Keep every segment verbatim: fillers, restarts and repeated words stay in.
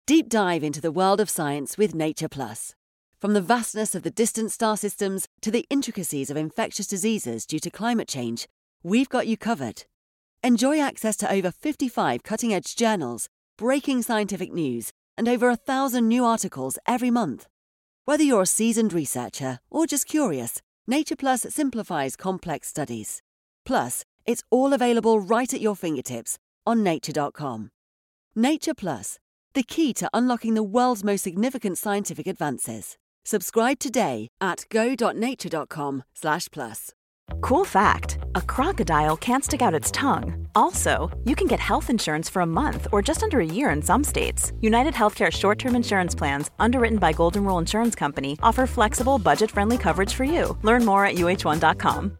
Deep dive into the world of science with Nature Plus. From the vastness of the distant star systems to the intricacies of infectious diseases due to climate change, we've got you covered. Enjoy access to over fifty-five cutting-edge journals, breaking scientific news, and over a thousand new articles every month. Whether you're a seasoned researcher or just curious, Nature Plus simplifies complex studies. Plus, it's all available right at your fingertips on nature dot com. Nature Plus, the key to unlocking the world's most significant scientific advances. Subscribe today at go dot nature dot com slash plus. Cool fact, a crocodile can't stick out its tongue. Also, you can get health insurance for a month or just under a year in some states. United Healthcare short-term insurance plans, underwritten by Golden Rule Insurance Company, offer flexible, budget-friendly coverage for you. Learn more at U H one dot com.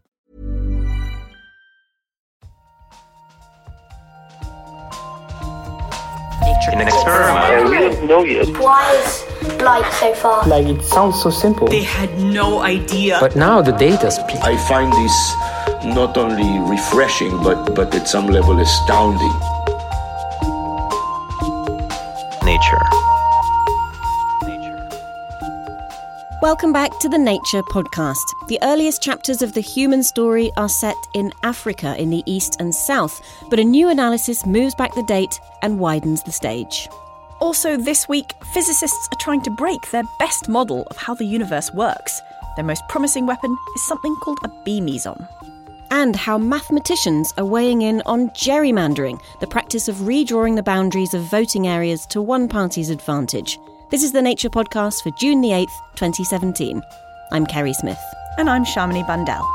In an experiment. Yeah, we don't know yet. Why is light so far? Like, it sounds so simple. They had no idea. But now the data speaks. I find this not only refreshing, but, but at some level astounding. Nature. Welcome back to the Nature Podcast. The earliest chapters of the human story are set in Africa in the east and south, but a new analysis moves back the date and widens the stage. Also this week, physicists are trying to break their best model of how the universe works. Their most promising weapon is something called a B-meson. And how mathematicians are weighing in on gerrymandering, the practice of redrawing the boundaries of voting areas to one party's advantage. This is the Nature Podcast for June the eighth, twenty seventeen. I'm Kerry Smith. And I'm Shamini Bandel.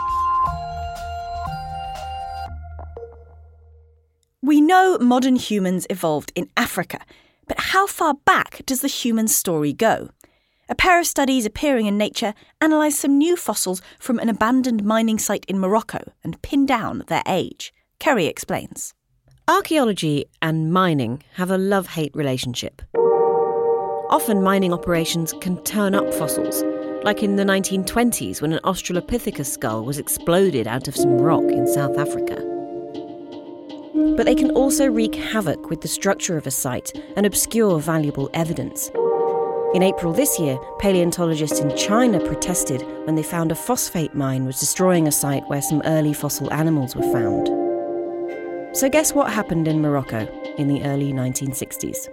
We know modern humans evolved in Africa, but how far back does the human story go? A pair of studies appearing in Nature analysed some new fossils from an abandoned mining site in Morocco and pinned down their age. Kerry explains. Archaeology and mining have a love-hate relationship. Often mining operations can turn up fossils, like in the nineteen twenties when an Australopithecus skull was exploded out of some rock in South Africa. But they can also wreak havoc with the structure of a site and obscure valuable evidence. In April this year, paleontologists in China protested when they found a phosphate mine was destroying a site where some early fossil animals were found. So guess what happened in Morocco in the early nineteen sixties?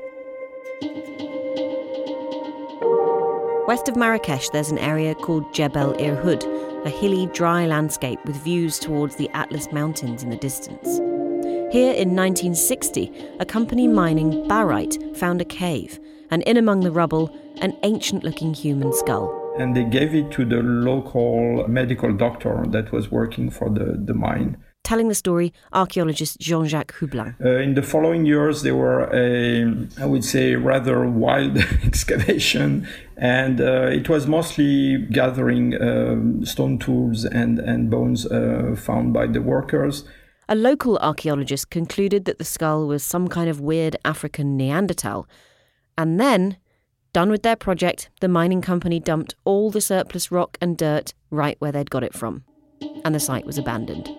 West of Marrakesh, there's an area called Jebel Irhoud, a hilly, dry landscape with views towards the Atlas Mountains in the distance. Here in nineteen sixty, a company mining barite found a cave, and in among the rubble, an ancient-looking human skull. And they gave it to the local medical doctor that was working for the, the mine. Telling the story, archaeologist Jean-Jacques Hublin. Uh, in the following years, there were a, I would say, rather wild excavation, and uh, it was mostly gathering uh, stone tools and, and bones uh, found by the workers. A local archaeologist concluded that the skull was some kind of weird African Neanderthal. And then, done with their project, the mining company dumped all the surplus rock and dirt right where they'd got it from. And the site was abandoned.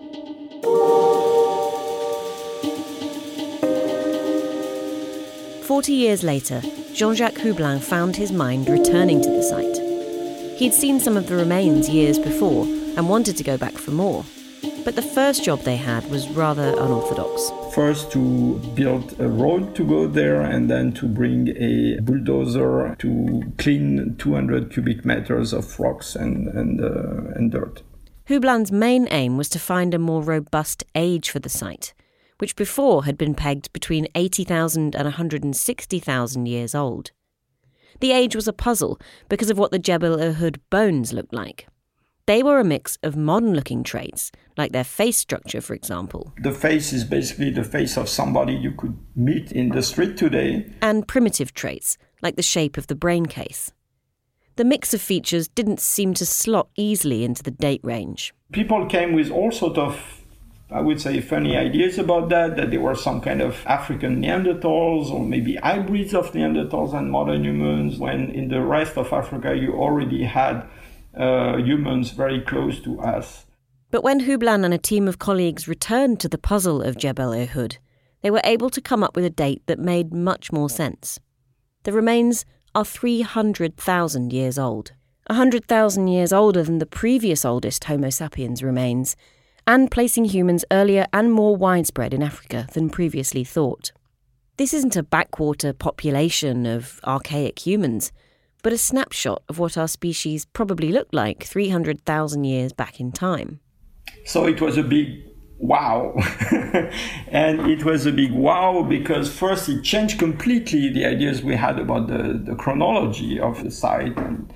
Forty years later, Jean-Jacques Hublin found his mind returning to the site. He'd seen some of the remains years before and wanted to go back for more. But the first job they had was rather unorthodox. First to build a road to go there, and then to bring a bulldozer to clean two hundred cubic meters of rocks and, and, uh, and dirt. Hublin's main aim was to find a more robust age for the site, which before had been pegged between eighty thousand and one hundred sixty thousand years old. The age was a puzzle because of what the Jebel Irhoud bones looked like. They were a mix of modern-looking traits, like their face structure, for example. The face is basically the face of somebody you could meet in the street today. And primitive traits, like the shape of the brain case. The mix of features didn't seem to slot easily into the date range. People came with all sorts of, I would say, funny ideas about that, that there were some kind of African Neanderthals or maybe hybrids of Neanderthals and modern humans, when in the rest of Africa you already had uh, humans very close to us. But when Hublin and a team of colleagues returned to the puzzle of Jebel Irhoud, they were able to come up with a date that made much more sense. The remains are three hundred thousand years old, one hundred thousand years older than the previous oldest Homo sapiens remains, and placing humans earlier and more widespread in Africa than previously thought. This isn't a backwater population of archaic humans, but a snapshot of what our species probably looked like three hundred thousand years back in time. So it was a big wow. And it was a big wow because first it changed completely the ideas we had about the, the chronology of the site. And,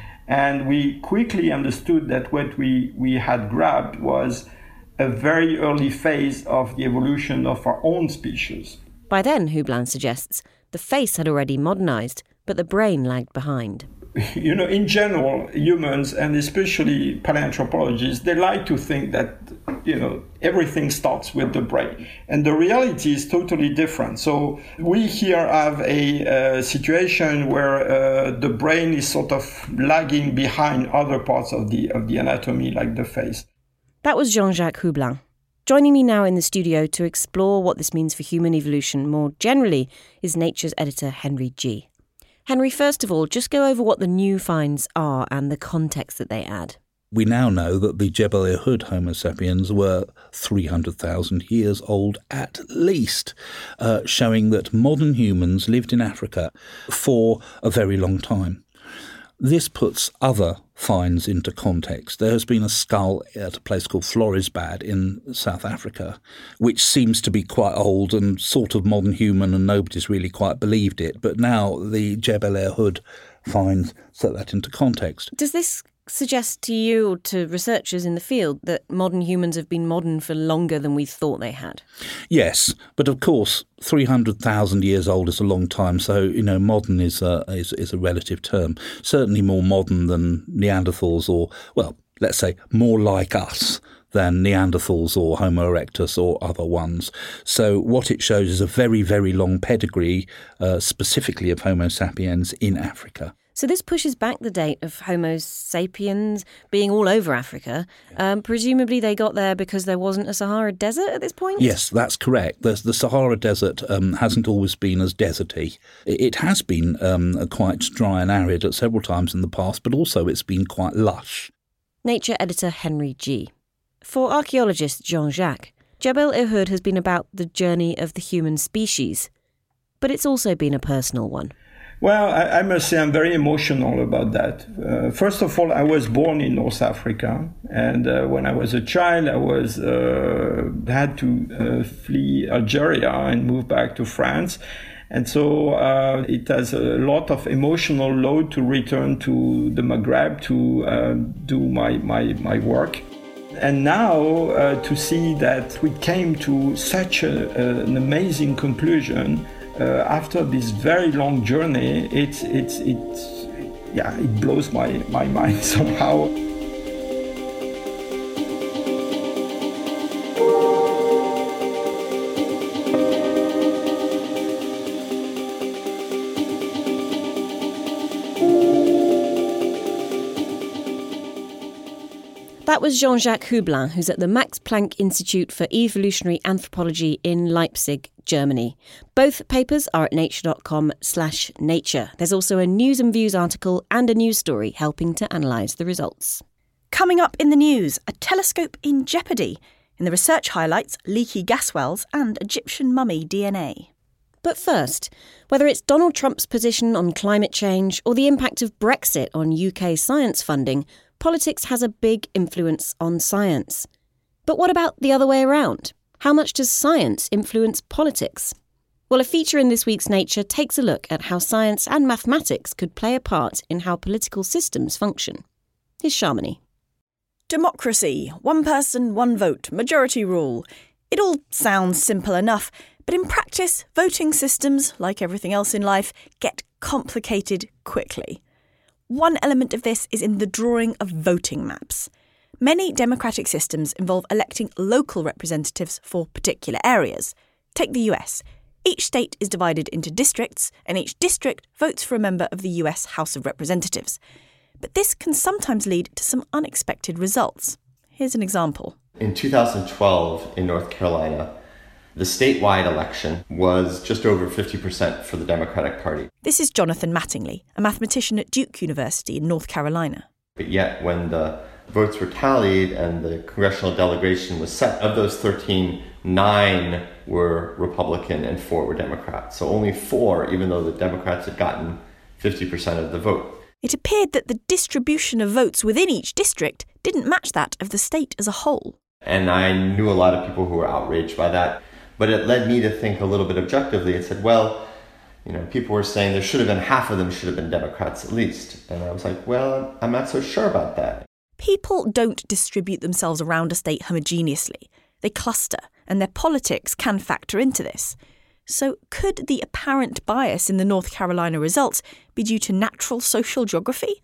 and we quickly understood that what we, we had grabbed was a very early phase of the evolution of our own species. By then, Hublin suggests, the face had already modernised, but the brain lagged behind. You know, in general, humans, and especially paleoanthropologists, they like to think that, you know, everything starts with the brain. And the reality is totally different. So we here have a uh, situation where uh, the brain is sort of lagging behind other parts of the of the anatomy, like the face. That was Jean-Jacques Hublin. Joining me now in the studio to explore what this means for human evolution more generally is Nature's editor Henry Gee. Henry, first of all, just go over what the new finds are and the context that they add. We now know that the Jebel Irhoud Homo sapiens were three hundred thousand years old at least, uh, showing that modern humans lived in Africa for a very long time. This puts other finds into context. There has been a skull at a place called Florisbad in South Africa, which seems to be quite old and sort of modern human, and nobody's really quite believed it. But now the Jebel Irhoud finds set that into context. Does this suggest to you or to researchers in the field that modern humans have been modern for longer than we thought they had? Yes, but of course, three hundred thousand years old is a long time, so, you know, modern is a, is, is a relative term. Certainly more modern than Neanderthals or, well, let's say more like us than Neanderthals or Homo erectus or other ones. So what it shows is a very, very long pedigree, uh, specifically of Homo sapiens in Africa. So this pushes back the date of Homo sapiens being all over Africa. Um, presumably they got there because there wasn't a Sahara Desert at this point? Yes, that's correct. The, the Sahara Desert um, hasn't always been as deserty. It has been um, quite dry and arid at several times in the past, but also it's been quite lush. Nature editor Henry Gee. For archaeologist Jean-Jacques, Jebel Irhoud has been about the journey of the human species, but it's also been a personal one. Well, I, I must say I'm very emotional about that. Uh, first of all, I was born in North Africa, and uh, when I was a child, I was uh, had to uh, flee Algeria and move back to France. And so uh, it has a lot of emotional load to return to the Maghreb to uh, do my, my, my work. And now uh, to see that we came to such a, a, an amazing conclusion uh, after this very long journey, it's it's it's yeah, it blows my, my mind somehow. That was Jean-Jacques Hublin, who's at the Max Planck Institute for Evolutionary Anthropology in Leipzig, Germany. Both papers are at nature.com slash nature. There's also a News and Views article and a news story helping to analyse the results. Coming up in the news, a telescope in jeopardy. In the research highlights, leaky gas wells and Egyptian mummy D N A. But first, whether it's Donald Trump's position on climate change or the impact of Brexit on U K science funding, politics has a big influence on science. But what about the other way around? How much does science influence politics? Well, a feature in this week's Nature takes a look at how science and mathematics could play a part in how political systems function. Here's Shamini. Democracy, one person, one vote, majority rule. It all sounds simple enough, but in practice, voting systems, like everything else in life, get complicated quickly. One element of this is in the drawing of voting maps. Many democratic systems involve electing local representatives for particular areas. Take the U S. Each state is divided into districts, and each district votes for a member of the U S House of Representatives. But this can sometimes lead to some unexpected results. Here's an example. In two thousand twelve, in North Carolina, The statewide election was just over fifty percent for the Democratic Party. This is Jonathan Mattingly, a mathematician at Duke University in North Carolina. But yet, when the votes were tallied and the congressional delegation was set, of those thirteen, nine were Republican and four were Democrat. So only four, even though the Democrats had gotten fifty percent of the vote. It appeared that the distribution of votes within each district didn't match that of the state as a whole. And I knew a lot of people who were outraged by that. But it led me to think a little bit objectively. It said, well, you know, people were saying there should have been half of them should have been Democrats at least. And I was like, well, I'm not so sure about that. People don't distribute themselves around a state homogeneously. They cluster, and their politics can factor into this. So could the apparent bias in the North Carolina results be due to natural social geography?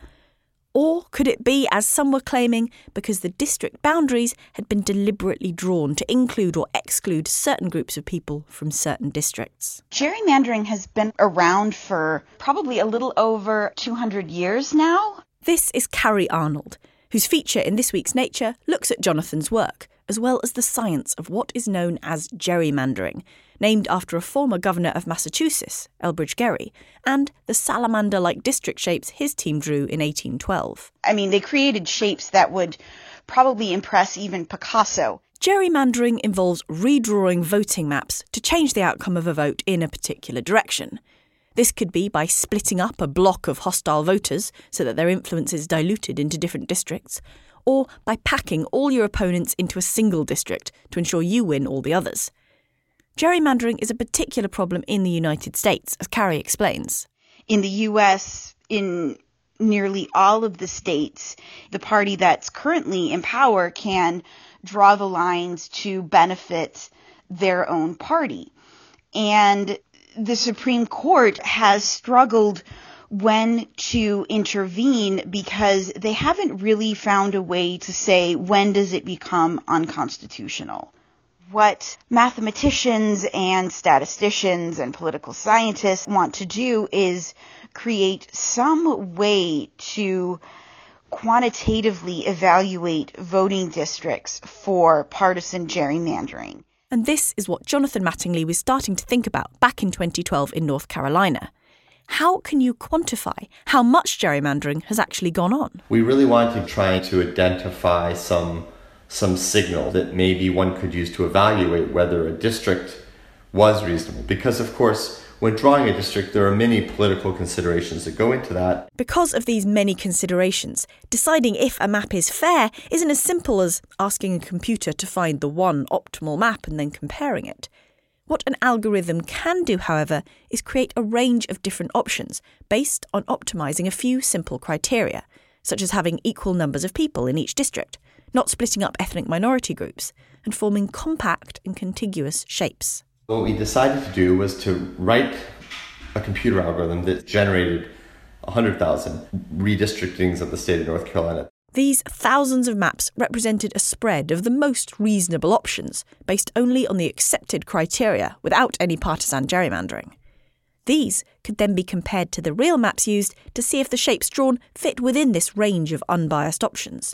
Or could it be, as some were claiming, because the district boundaries had been deliberately drawn to include or exclude certain groups of people from certain districts? Gerrymandering has been around for probably a little over two hundred years now. This is Carrie Arnold, whose feature in this week's Nature looks at Jonathan's work, as well as the science of what is known as gerrymandering, named after a former governor of Massachusetts, Elbridge Gerry, and the salamander-like district shapes his team drew in eighteen twelve. I mean, they created shapes that would probably impress even Picasso. Gerrymandering involves redrawing voting maps to change the outcome of a vote in a particular direction. This could be by splitting up a block of hostile voters so that their influence is diluted into different districts, or by packing all your opponents into a single district to ensure you win all the others. Gerrymandering is a particular problem in the United States, as Carrie explains. In the U S, in nearly all of the states, the party that's currently in power can draw the lines to benefit their own party. And the Supreme Court has struggled when to intervene because they haven't really found a way to say when does it become unconstitutional. What mathematicians and statisticians and political scientists want to do is create some way to quantitatively evaluate voting districts for partisan gerrymandering. And this is what Jonathan Mattingly was starting to think about back in twenty twelve in North Carolina. How can you quantify how much gerrymandering has actually gone on? We really wanted to try to identify some some signal that maybe one could use to evaluate whether a district was reasonable. Because, of course, when drawing a district, there are many political considerations that go into that. Because of these many considerations, deciding if a map is fair isn't as simple as asking a computer to find the one optimal map and then comparing it. What an algorithm can do, however, is create a range of different options based on optimising a few simple criteria, such as having equal numbers of people in each district, not splitting up ethnic minority groups, and forming compact and contiguous shapes. What we decided to do was to write a computer algorithm that generated one hundred thousand redistrictings of the state of North Carolina. These thousands of maps represented a spread of the most reasonable options, based only on the accepted criteria without any partisan gerrymandering. These could then be compared to the real maps used to see if the shapes drawn fit within this range of unbiased options.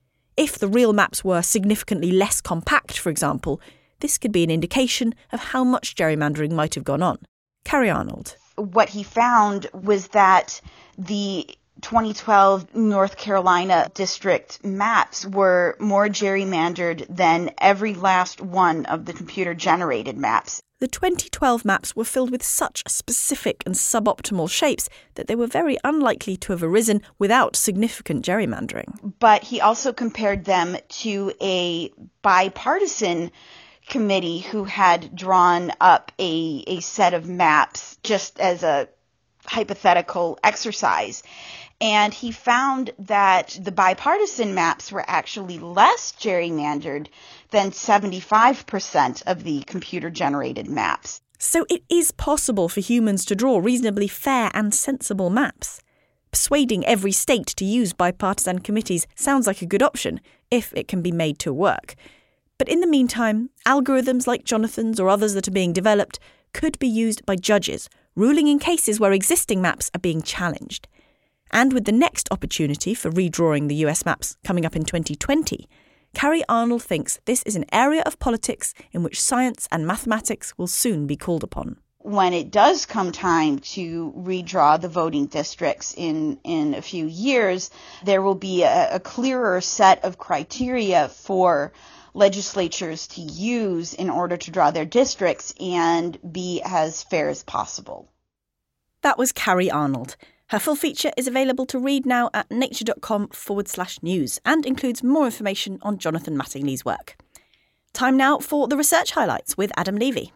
If the real maps were significantly less compact, for example, this could be an indication of how much gerrymandering might have gone on. Carrie Arnold. What he found was that the twenty twelve North Carolina district maps were more gerrymandered than every last one of the computer-generated maps. The twenty twelve maps were filled with such specific and suboptimal shapes that they were very unlikely to have arisen without significant gerrymandering. But he also compared them to a bipartisan committee who had drawn up a, a set of maps just as a hypothetical exercise. And he found that the bipartisan maps were actually less gerrymandered than seventy-five percent of the computer-generated maps. So it is possible for humans to draw reasonably fair and sensible maps. Persuading every state to use bipartisan committees sounds like a good option, if it can be made to work. But in the meantime, algorithms like Jonathan's or others that are being developed could be used by judges, ruling in cases where existing maps are being challenged. And with the next opportunity for redrawing the U S maps coming up in twenty twenty, Carrie Arnold thinks this is an area of politics in which science and mathematics will soon be called upon. When it does come time to redraw the voting districts in, in a few years, there will be a, a clearer set of criteria for legislatures to use in order to draw their districts and be as fair as possible. That was Carrie Arnold. Her full feature is available to read now at nature.com forward slash news and includes more information on Jonathan Mattingly's work. Time now for the research highlights with Adam Levy.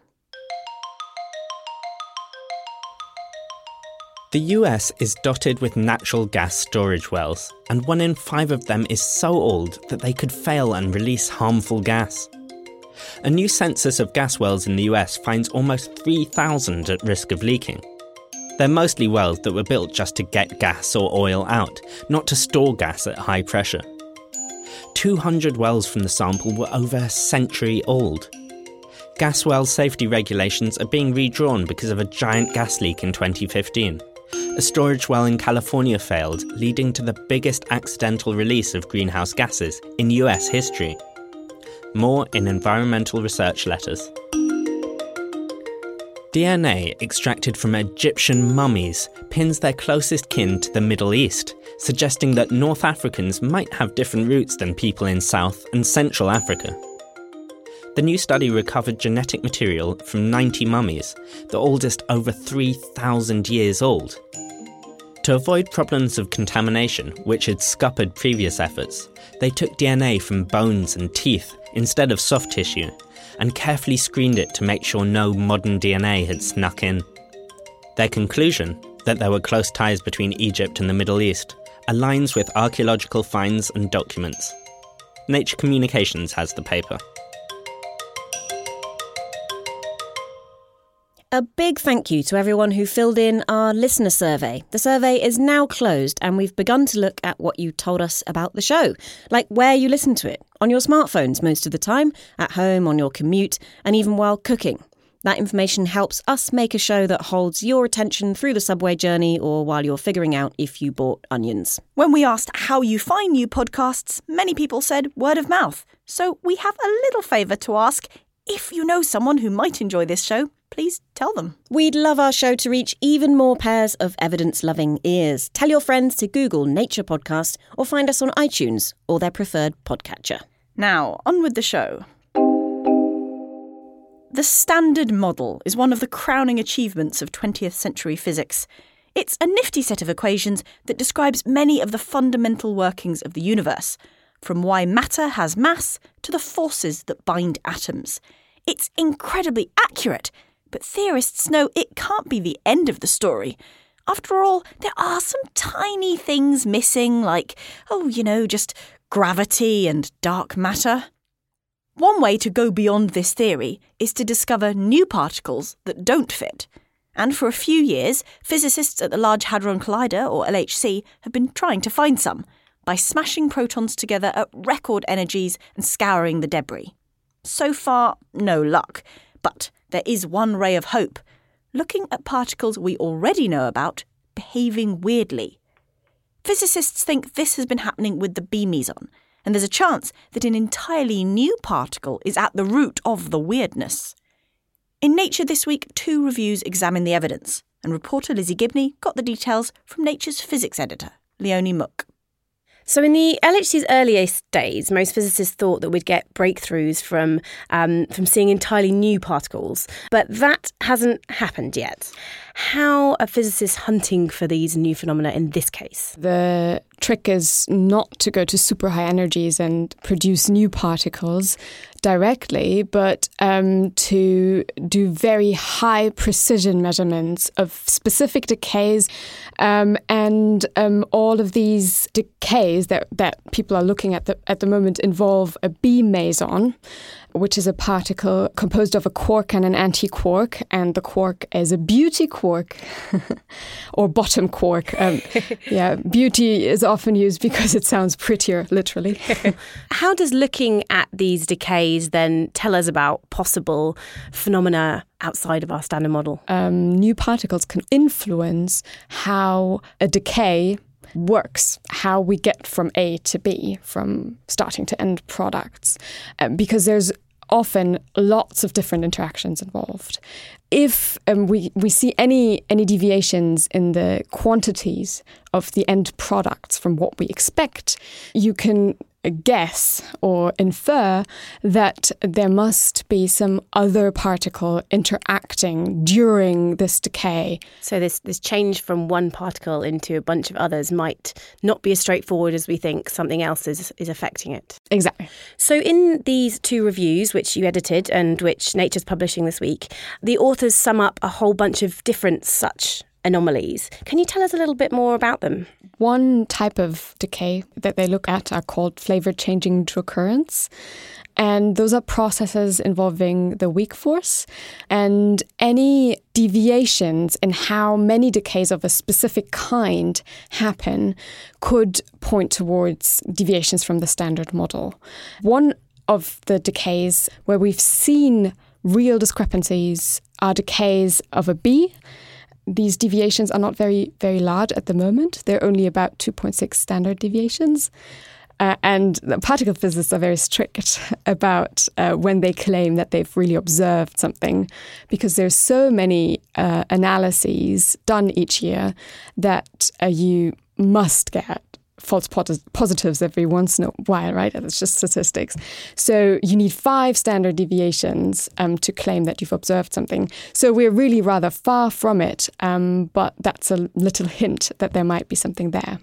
The U S is dotted with natural gas storage wells, and one in five of them is so old that they could fail and release harmful gas. A new census of gas wells in the U S finds almost three thousand at risk of leaking. They're mostly wells that were built just to get gas or oil out, not to store gas at high pressure. two hundred wells from the sample were over a century old. Gas well safety regulations are being redrawn because of a giant gas leak in twenty fifteen. A storage well in California failed, leading to the biggest accidental release of greenhouse gases in U S history. More in Environmental Research Letters. D N A extracted from Egyptian mummies pins their closest kin to the Middle East, suggesting that North Africans might have different roots than people in South and Central Africa. The new study recovered genetic material from ninety mummies, the oldest over three thousand years old. To avoid problems of contamination, which had scuppered previous efforts, they took D N A from bones and teeth instead of soft tissue, and carefully screened it to make sure no modern D N A had snuck in. Their conclusion, that there were close ties between Egypt and the Middle East, aligns with archaeological finds and documents. Nature Communications has the paper. A big thank you to everyone who filled in our listener survey. The survey is now closed and we've begun to look at what you told us about the show, like where you listen to it, on your smartphones most of the time, at home, on your commute, and even while cooking. That information helps us make a show that holds your attention through the subway journey or while you're figuring out if you bought onions. When we asked how you find new podcasts, many people said word of mouth. So we have a little favour to ask. If you know someone who might enjoy this show, please tell them. We'd love our show to reach even more pairs of evidence-loving ears. Tell your friends to Google Nature Podcast or find us on iTunes or their preferred podcatcher. Now, on with the show. The Standard Model is one of the crowning achievements of twentieth century physics. It's a nifty set of equations that describes many of the fundamental workings of the universe, from why matter has mass to the forces that bind atoms. It's incredibly accurate, but theorists know it can't be the end of the story. After all, there are some tiny things missing, like, oh, you know, just gravity and dark matter. One way to go beyond this theory is to discover new particles that don't fit. And for a few years, physicists at the Large Hadron Collider, or L H C, have been trying to find some, by smashing protons together at record energies and scouring the debris. So far, no luck. But there is one ray of hope, looking at particles we already know about behaving weirdly. Physicists think this has been happening with the B meson, and there's a chance that an entirely new particle is at the root of the weirdness. In Nature this week, two reviews examine the evidence, and reporter Lizzie Gibney got the details from Nature's physics editor, Leonie Mook. So in the L H C's earliest days, most physicists thought that we'd get breakthroughs from um, from seeing entirely new particles, but that hasn't happened yet. How are physicists hunting for these new phenomena in this case? The trick is not to go to super high energies and produce new particles directly, but um, to do very high precision measurements of specific decays. Um, and um, all of these decays that, that people are looking at the, at the moment involve a B meson, which is a particle composed of a quark and an anti-quark, and the quark is a beauty quark or bottom quark. Um, yeah, beauty is often used because it sounds prettier, literally. How does looking at these decays then tell us about possible phenomena outside of our standard model? Um, new particles can influence how a decay works, how we get from A to B, from starting to end products, uh, because there's often lots of different interactions involved. If um, we, we see any any deviations in the quantities of the end products from what we expect, you can guess or infer that there must be some other particle interacting during this decay. So this, this change from one particle into a bunch of others might not be as straightforward as we think. Something else is, is affecting it. Exactly. So in these two reviews, which you edited and which Nature's publishing this week, the authors sum up a whole bunch of different such anomalies. Can you tell us a little bit more about them? One type of decay that they look at are called flavor-changing intercurrents. And those are processes involving the weak force. And any deviations in how many decays of a specific kind happen could point towards deviations from the standard model. One of the decays where we've seen real discrepancies are decays of a bee. These deviations are not very, very large at the moment. They're only about two point six standard deviations. Uh, and the particle physicists are very strict about uh, when they claim that they've really observed something, because there's so many uh, analyses done each year that uh, you must get false positives every once in a while, right? It's just statistics. So you need five standard deviations um, to claim that you've observed something. So we're really rather far from it, um, but that's a little hint that there might be something there.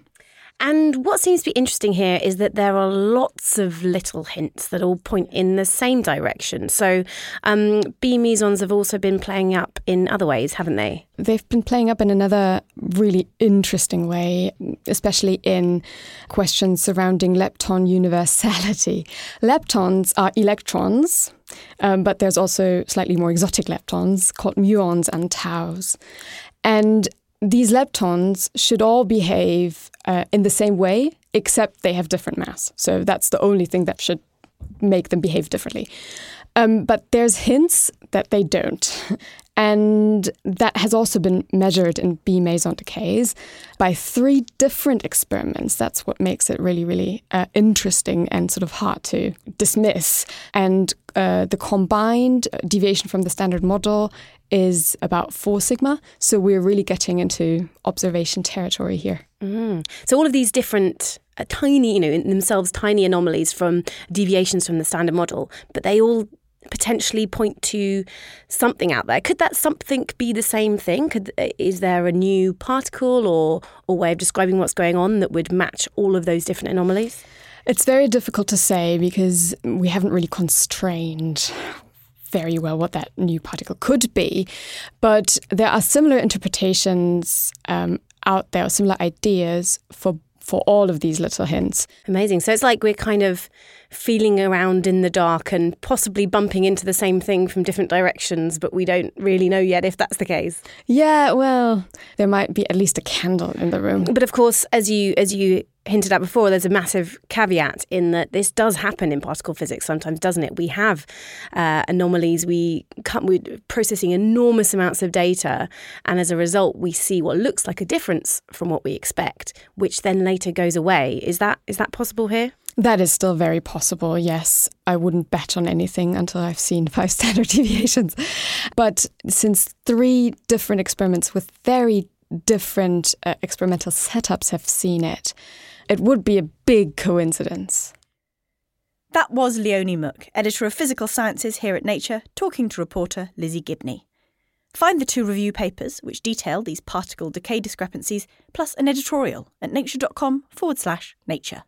And what seems to be interesting here is that there are lots of little hints that all point in the same direction. So um, bee mesons have also been playing up in other ways, haven't they? They've been playing up in another really interesting way, especially in questions surrounding lepton universality. Leptons are electrons, um, but there's also slightly more exotic leptons called muons and taus. And these leptons should all behave uh, in the same way, except they have different mass. So that's the only thing that should make them behave differently. Um, but there's hints that they don't. And that has also been measured in bee meson decays by three different experiments. That's what makes it really, really uh, interesting and sort of hard to dismiss. And uh, the combined deviation from the standard model is about four sigma. So we're really getting into observation territory here. Mm. So all of these different uh, tiny, you know, in themselves tiny anomalies from deviations from the standard model, but they all potentially point to something out there. Could that something be the same thing? Could, is there a new particle or, or way of describing what's going on that would match all of those different anomalies? It's very difficult to say because we haven't really constrained very well what that new particle could be. But there are similar interpretations um, out there, similar ideas for for all of these little hints. Amazing. So it's like we're kind of feeling around in the dark and possibly bumping into the same thing from different directions, but we don't really know yet if that's the case. Yeah, well, there might be at least a candle in the room. But of course, as you as you hinted at before, there's a massive caveat in that this does happen in particle physics sometimes, doesn't it? We have uh, anomalies, we come, we're processing enormous amounts of data, and as a result, we see what looks like a difference from what we expect, which then later goes away. Is that is that possible here? That is still very possible, yes. I wouldn't bet on anything until I've seen five standard deviations. But since three different experiments with very different uh, experimental setups have seen it, it would be a big coincidence. That was Leonie Mook, editor of Physical Sciences here at Nature, talking to reporter Lizzie Gibney. Find the two review papers which detail these particle decay discrepancies, plus an editorial at nature.com forward slash nature.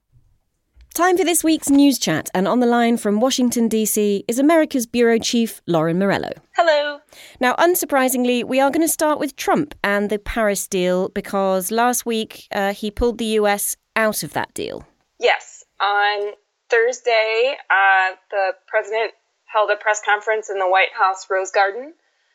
Time for this week's news chat, and on the line from Washington, D C is America's Bureau Chief, Lauren Morello. Hello. Now, unsurprisingly, we are going to start with Trump and the Paris deal, because last week uh, he pulled the U S out of that deal. Yes. On Thursday, uh, the president held a press conference in the White House Rose Garden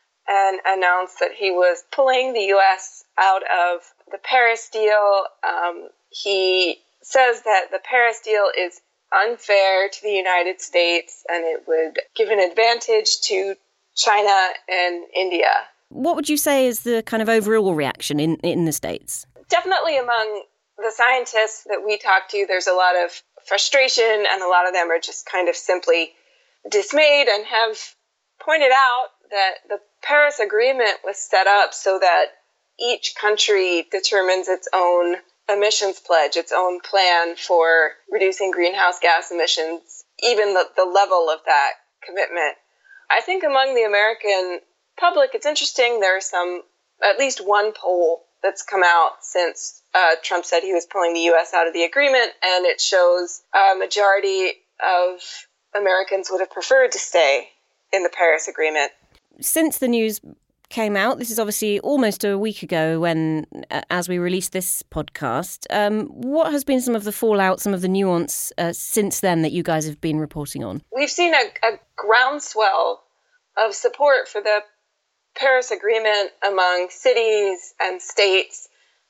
and announced that he was pulling the U S out of the Paris deal. Um, he says that the Paris deal is unfair to the United States and it would give an advantage to China and India. What would you say is the kind of overall reaction in, in the States? Definitely among the scientists that we talk to, there's a lot of frustration, and a lot of them are just kind of simply dismayed and have pointed out that the Paris Agreement was set up so that each country determines its own emissions pledge, its own plan for reducing greenhouse gas emissions, even the, the level of that commitment. I think among the American public, it's interesting. There are some, at least one poll that's come out since uh, Trump said he was pulling the U S out of the agreement, and it shows a majority of Americans would have preferred to stay in the Paris Agreement. Since the news came out, this is obviously almost a week ago when, uh, as we released this podcast, um, what has been some of the fallout, some of the nuance uh, since then that you guys have been reporting on? We've seen a, a groundswell of support for the Paris Agreement among cities and states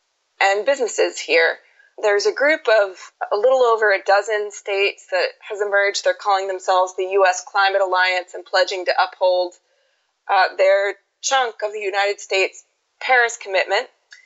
and businesses here. There's a group of a little over a dozen states that has emerged. They're calling themselves the U S Climate Alliance and pledging to uphold uh, their chunk of the United States Paris commitment.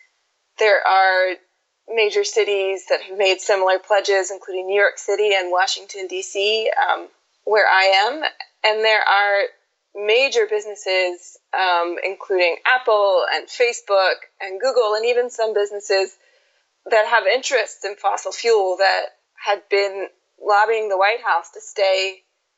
There are major cities that have made similar pledges, including New York City and Washington, D C, um, where I am. And there are major businesses, um, including Apple and Facebook and Google, and even some businesses that have interests in fossil fuel that had been lobbying the White House to stay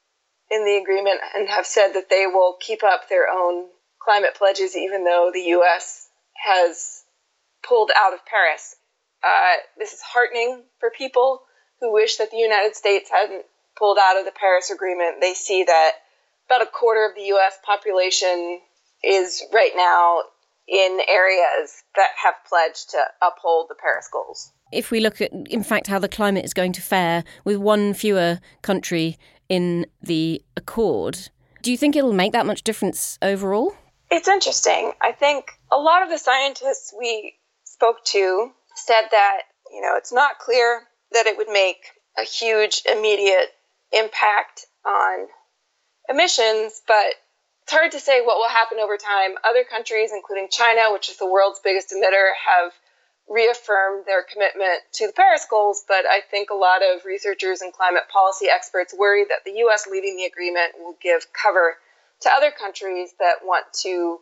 in the agreement and have said that they will keep up their own climate pledges even though the U S has pulled out of Paris. Uh, this is heartening for people who wish that the United States hadn't pulled out of the Paris Agreement. They see that about a quarter of the U S population is right now in areas that have pledged to uphold the Paris goals. If we look at, in fact, how the climate is going to fare with one fewer country in the Accord, do you think it'll make that much difference overall? It's interesting. I think a lot of the scientists we spoke to said that, you know, it's not clear that it would make a huge immediate impact on emissions, but it's hard to say what will happen over time. Other countries, including China, which is the world's biggest emitter, have reaffirmed their commitment to the Paris goals, but I think a lot of researchers and climate policy experts worry that the U S leaving the agreement will give cover to other countries that want to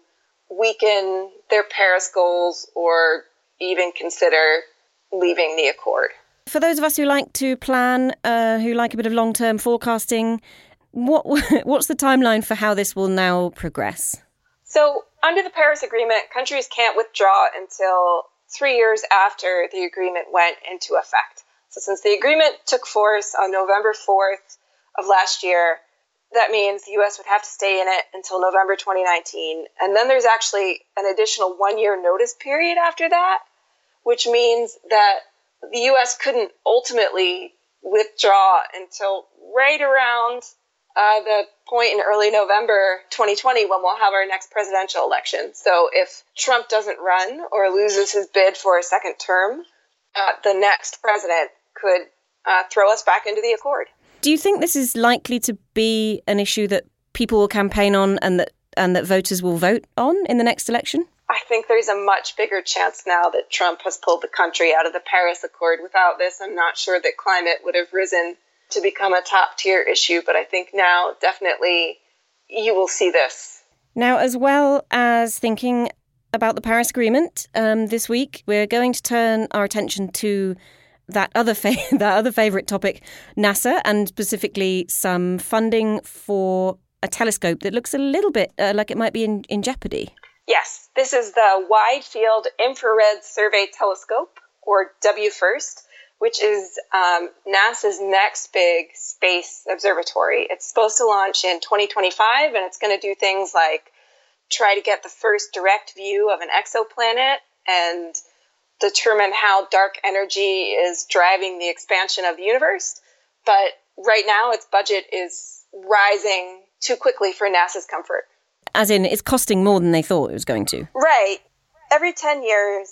weaken their Paris goals or even consider leaving the Accord. For those of us who like to plan, uh, who like a bit of long-term forecasting, what what's the timeline for how this will now progress? So under the Paris Agreement, countries can't withdraw until three years after the agreement went into effect. So since the agreement took force on November fourth of last year, that means the U S would have to stay in it until November twenty nineteen. And then there's actually an additional one-year notice period after that, which means that the U S couldn't ultimately withdraw until right around uh, the point in early November twenty twenty when we'll have our next presidential election. So if Trump doesn't run or loses his bid for a second term, uh, the next president could uh, throw us back into the Accord. Do you think this is likely to be an issue that people will campaign on and that and that voters will vote on in the next election? I think there's a much bigger chance now that Trump has pulled the country out of the Paris Accord. Without this, I'm not sure that climate would have risen to become a top-tier issue, but I think now definitely you will see this. Now, as well as thinking about the Paris Agreement, um, this week we're going to turn our attention to that other fa- that other favourite topic, NASA, and specifically some funding for a telescope that looks a little bit uh, like it might be in, in jeopardy. Yes, this is the Wide Field Infrared Survey Telescope, or W FIRST, which is um, NASA's next big space observatory. It's supposed to launch in twenty twenty-five, and it's going to do things like try to get the first direct view of an exoplanet and determine how dark energy is driving the expansion of the universe. But right now, its budget is rising too quickly for NASA's comfort. As in, it's costing more than they thought it was going to. Right. Every ten years,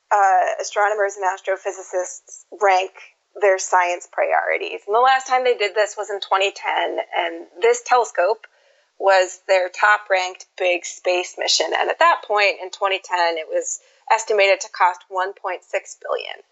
uh, astronomers and astrophysicists rank their science priorities. And the last time they did this was in twenty ten, and this telescope was their top-ranked big space mission. And at that point, in twenty ten, it was estimated to cost one point six billion dollars.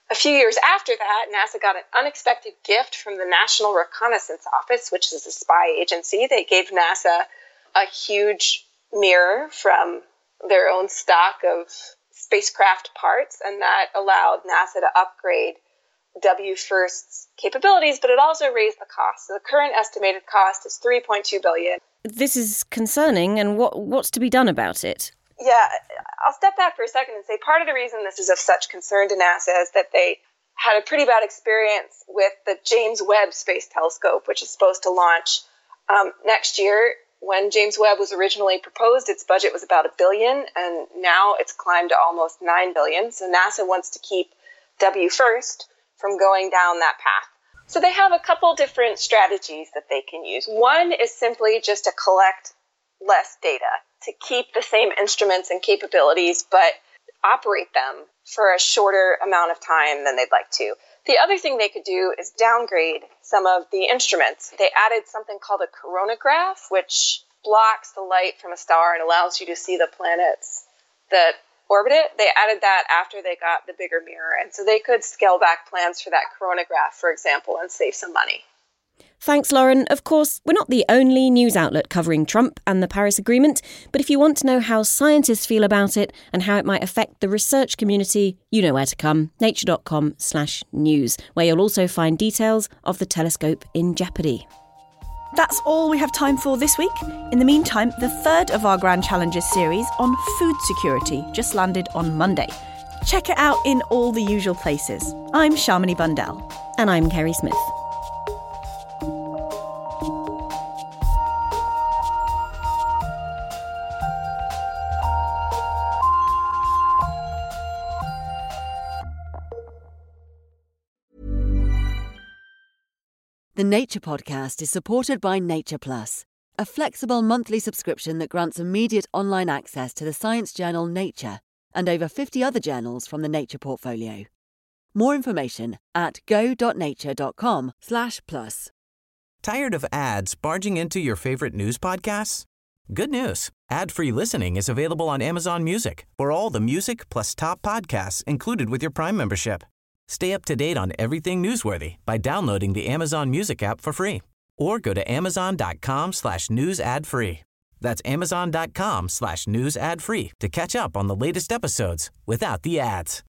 A few years after that, NASA got an unexpected gift from the National Reconnaissance Office, which is a spy agency. They gave NASA a huge mirror from their own stock of spacecraft parts, and that allowed NASA to upgrade W FIRST's capabilities, but it also raised the cost. So the current estimated cost is three point two billion dollars. This is concerning, and what what's to be done about it? Yeah, I'll step back for a second and say part of the reason this is of such concern to NASA is that they had a pretty bad experience with the James Webb Space Telescope, which is supposed to launch um, next year. When James Webb was originally proposed, its budget was about a billion, and now it's climbed to almost nine billion. So NASA wants to keep W FIRST from going down that path. So they have a couple different strategies that they can use. One is simply just to collect less data, to keep the same instruments and capabilities, but operate them for a shorter amount of time than they'd like to. The other thing they could do is downgrade some of the instruments. They added something called a coronagraph, which blocks the light from a star and allows you to see the planets that orbit it. They added that after they got the bigger mirror, and so they could scale back plans for that coronagraph, for example, and save some money. Thanks, Lauren. Of course, we're not the only news outlet covering Trump and the Paris Agreement, but if you want to know how scientists feel about it and how it might affect the research community, you know where to come, nature.com slash news, where you'll also find details of the telescope in jeopardy. That's all we have time for this week. In the meantime, the third of our Grand Challenges series on food security just landed on Monday. Check it out in all the usual places. I'm Shamini Bundell. And I'm Kerry Smith. The Nature Podcast is supported by Nature Plus, a flexible monthly subscription that grants immediate online access to the science journal Nature and over fifty other journals from the Nature portfolio. More information at go.nature.com slash plus. Tired of ads barging into your favorite news podcasts? Good news. Ad-free listening is available on Amazon Music for all the music plus top podcasts included with your Prime membership. Stay up to date on everything newsworthy by downloading the Amazon Music app for free or go to amazon.com slash news ad free. That's amazon.com slash news ad free to catch up on the latest episodes without the ads.